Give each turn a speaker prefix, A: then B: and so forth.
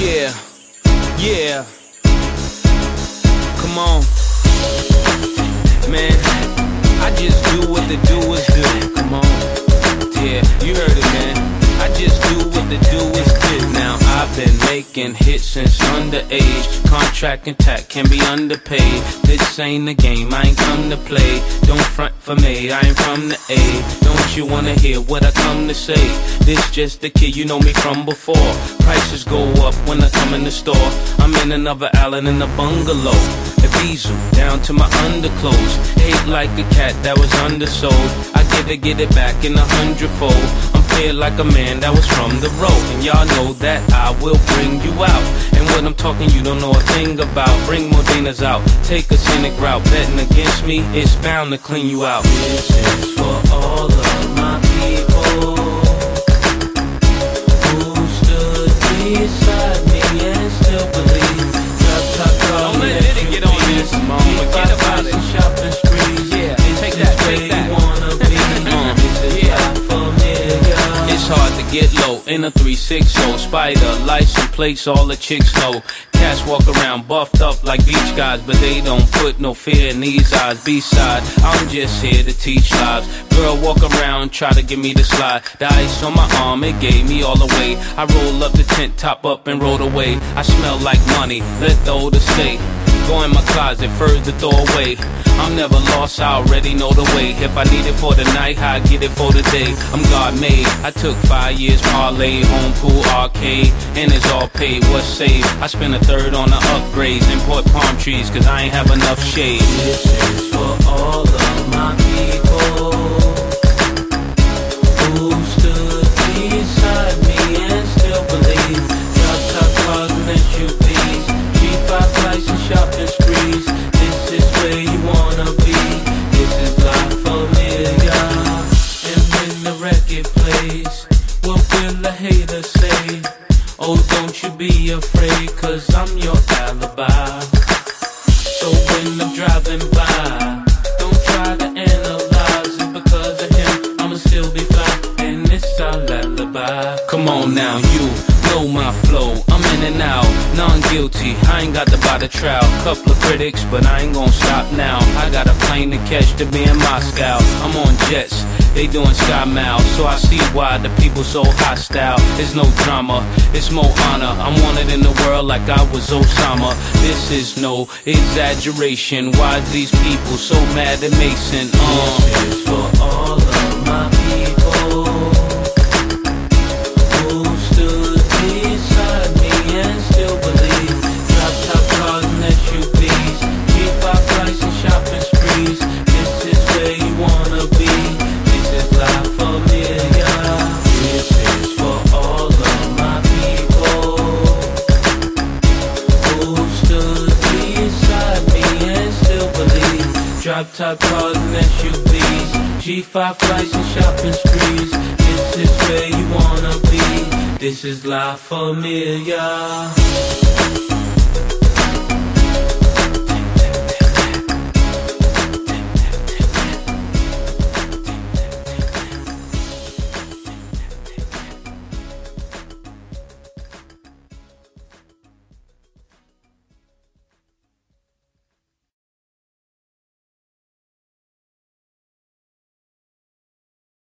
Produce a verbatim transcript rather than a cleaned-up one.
A: Yeah, yeah. Come on, man. I just do what the doers do. Come on, yeah, you heard it, man. I just do what the doers do. Now I've been making hits since underage. Contract intact, can be underpaid. This ain't a game, I ain't come to play. Don't front for me, I ain't from the A. Don't you wanna hear what I come to say? This just the kid, you know me from before. Prices go up when I come in the store. I'm in another island in a bungalow. A diesel down to my underclothes. Hate like a cat that was undersold. I get it, get it back in a hundredfold. I'm feel like a man that was from the road. And y'all know that I will bring you out. And what I'm talking you don't know a thing about. Bring Modenas out, take a scenic route. Betting against me, it's bound to clean you out. This is for all of my people who stood beside me and still believe. Drop top car, don't let Diddy get on this. Come on, forget about it. Shopping sprees, yeah, take that, take that. Wanna be. uh, this is yeah. Familiar. It's hard to get low in a three sixty Spider, license plates, all the chicks know. Cats walk around buffed up like beach guys, but they don't put no fear in these eyes. B-side, I'm just here to teach lives. Girl walk around, try to give me the slide. The ice on my arm, it gave me all the way. I roll up the tent, top up and roll away. I smell like money, let the older stay. Go in my closet, further throw away. I'm never lost, I already know the way. If I need it for the night, I get it for the day. I'm God made, I took five years parlay. Home pool, arcade, and it's all paid. What's saved? I spent a third on the upgrades. Import palm trees, cause I ain't have enough shade. This is for all of my people who stood beside me and still believe. Drop top cars and S U Vs, G five flights and shopping sprees. This is where you wanna be. This is life familiar. And when the record plays, what will the haters say? Oh, don't you be afraid, cause I'm your alibi. So when I'm driving by, don't try to analyze it. Because of him, I'ma still be fly, and it's our lullaby. Come on now, you know my flow, I'm in and out, non-guilty, I ain't got to buy the trial. Couple of critics, but I ain't gon' stop now. I got a plane to catch to be in Moscow. I'm on jets, they doing sky miles, so I see why the people so hostile. There's no drama, it's more honor. I'm wanted in the world like I was Osama. This is no exaggeration. Why these people so mad at Mason? Uh. This is for all of my people who stood beside me and still believe. Drop top cars and S U Vs, G five flights and shopping sprees. This is where you wanna be. This is life familiar. This is for all of my people who stood beside me and still believe. Drop top cars and S U Vs, G five flights and shopping sprees. This is where you wanna be. This is life familiar.